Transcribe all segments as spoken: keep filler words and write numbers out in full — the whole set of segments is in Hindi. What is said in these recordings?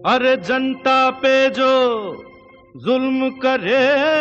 अरे जनता पे जो जुल्म करे,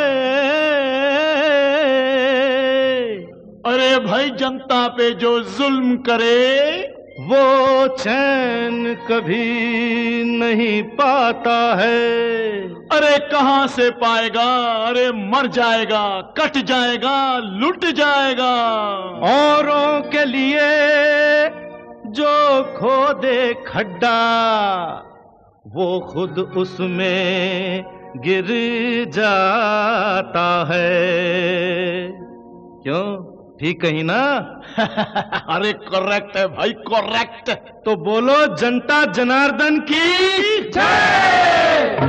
अरे भाई जनता पे जो जुल्म करे वो चैन कभी नहीं पाता है। अरे कहां से पाएगा, अरे मर जाएगा, कट जाएगा, लुट जाएगा। औरों के लिए जो खोदे खड्डा वो खुद उसमें गिर जाता है। क्यों, ठीक कही ना? अरे करेक्ट है भाई, करेक्ट। तो बोलो जनता जनार्दन की जय।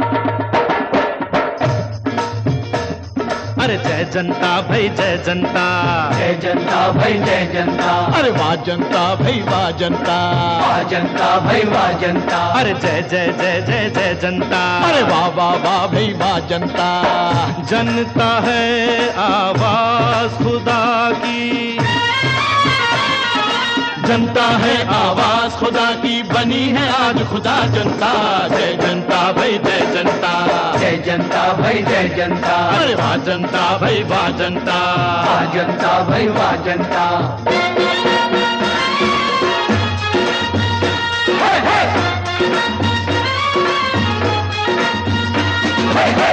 अरे जय जनता भाई जय जनता, जय जनता भाई जय जनता। अरे वाह जनता भाई वाह जनता, वाह जनता भाई वाह जनता। अरे जय जय जय जय जय जनता, अरे वाह वाह वाह भाई वाह जनता। जनता है आवाज खुदा की, जनता है आवाज खुदा की, बनी है आज खुदा जनता। जय जनता भाई जय जनता, जय जनता भाई जय जनता। अरे वाह जनता भाई वाह जनता, वाह जनता भाई वाह जनता। हे हे हे हे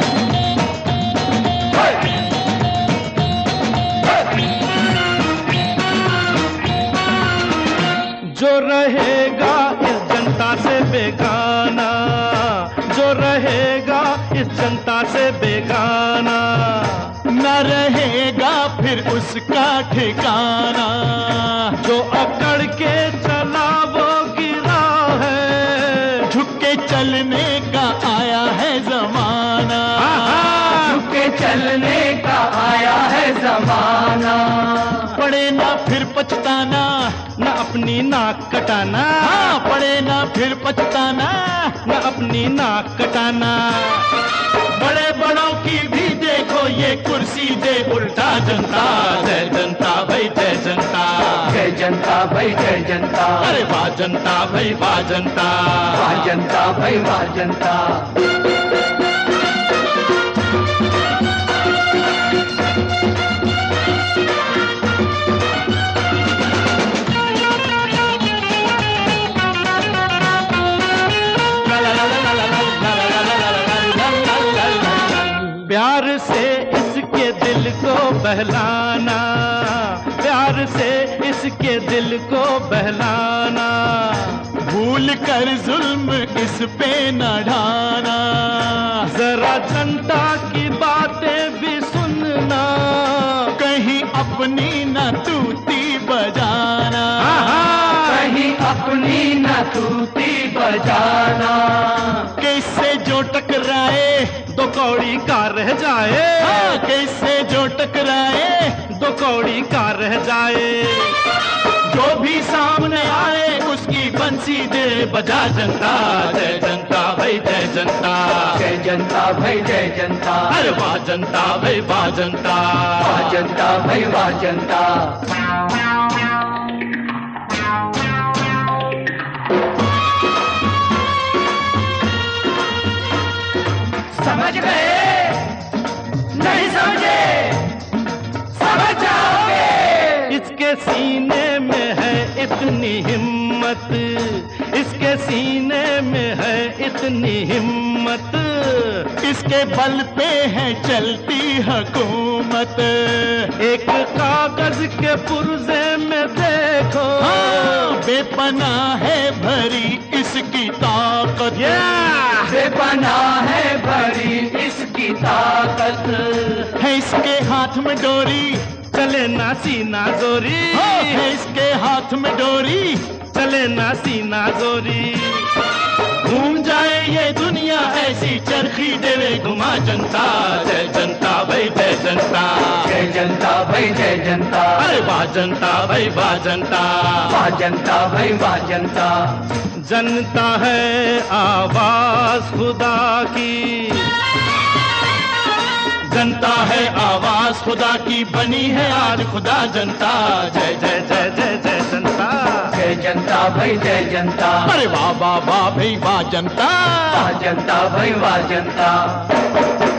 जो रहेगा इस जनता से बेगाना, जो रहेगा इस जनता से बेगाना, न रहेगा फिर उसका ठिकाना। जो अकड़ के चला वो गिरा है, झुक के चलने का आया है जमाना। झुक के चलने का आया है जमाना। पड़े ना फिर पछताना, न अपनी नाक कटाना। हाँ पड़े ना फिर पछताना, न अपनी नाक कटाना। बड़े बड़ों की भी देखो ये कुर्सी दे उल्टा जनता। जय जनता भाई जय जनता, जय जनता भाई जय जनता। अरे वाह जनता भाई वाह जनता, वाह जनता भाई वाह जनता। प्यार से इसके दिल को बहलाना, प्यार से इसके दिल को बहलाना। भूल कर जुल्म इस पे न ढाना। जरा जनता की बातें भी सुनना, कहीं अपनी न तूती बजाना। कहीं अपनी न तूती बजाना। कैसे जो टकराए दो कौड़ी का रह जाए। हाँ, कैसे जो टकराए दो कौड़ी का रह जाए। जो भी सामने आए उसकी बंसी दे बजा जनता। जय जनता भाई जय जनता, जय जनता भाई जय जनता। अरे वाह जनता भाई वाह जनता, वाह जनता भाई वाह जनता। समझ गए? नहीं समझे? समझ जाओगे। इसके सीने में है इतनी हिम्मत, इसके सीने में है इतनी हिम्मत। इसके बल पे है चलती हुकूमत। एक कागज के पुर्जे में देखो, हाँ, बेपनाह है भरी इसकी ताकत। बेपनाह है भरी इसकी ताकत। है इसके हाथ में डोरी, चले ना सीना जोरी। हाँ, है इसके हाथ में डोरी, चले ना सीना जोरी। घूम जाए ये दुनिया ऐसी चरखी देवे घुमा जनता। जय जनता भाई जय जनता, जय जनता भाई जय जनता। अरे वाह जनता भाई वाह जनता, वाह जनता भाई वाह जनता। जनता है आवाज खुदा की, जनता है आवाज खुदा की, बनी है आज खुदा जनता। जय जय जय जय जय जनता, जय जनता भाई जय जनता। अरे वाह वाह वाह भाई वाह जनता, वाह जनता भाई वाह जनता।